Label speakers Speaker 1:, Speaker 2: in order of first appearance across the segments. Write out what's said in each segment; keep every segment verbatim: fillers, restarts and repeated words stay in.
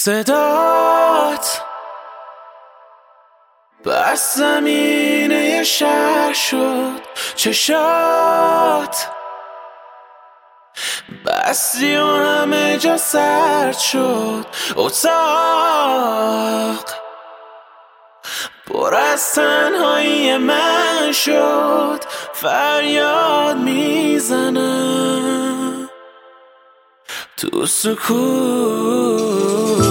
Speaker 1: صدات بس زمینه شهر شد، چشات بستی و همه جا سرد شد، اتاق پر از تنهایی من شد، فریاد میزنم تو سکوت.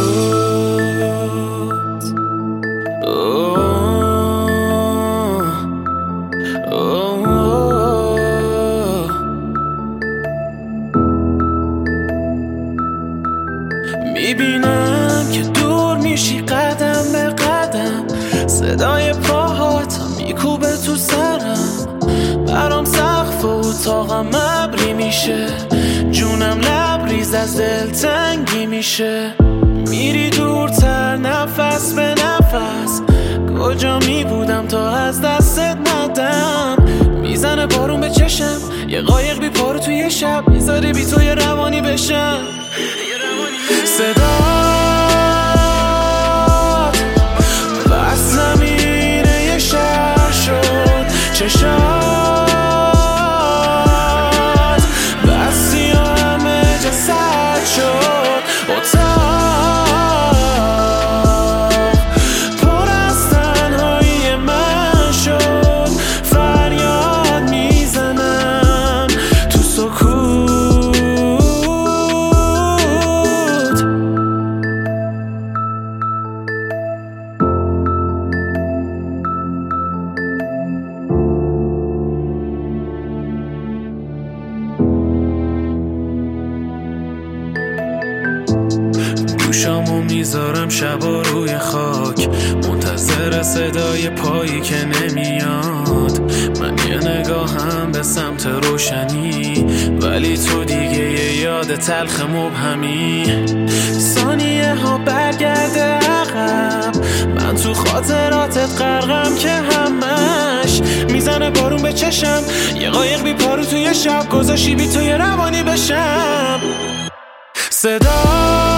Speaker 1: میبینم که دور میشی قدم به قدم، صدای پاهات میکوبه تو سرم، برام سقف و اتاقم ابری میشه، جونم لبریز از دل تنگی میشه. میری دورتر نفس به نفس، کجا میبودم تا از دستت ندم. میزنه بارون به چشم، یه قایق بی پارو توی شب، میذاره بی تو یه روانی بشم. صدات بس زمینه یه شهر شد، چشات بستی و همه جا سرد شد، اتاق پر از تنهایی من شد، فریاد میزنم تو سکوت. گوشامو میذارم شبا روی خاک، منتظر صدای پایی که نمیاد. من یه نگاهم به سمت روشنی، ولی تو دیگه یه یاد تلخ مبهمی. ثانیه ها برگرده عقب، من تو خاطراتت غرقم که همش. میزنه بارون به چشم، یه قایق بی پارو توی شب، گذاشی بی تو یه روانی بشم. صدا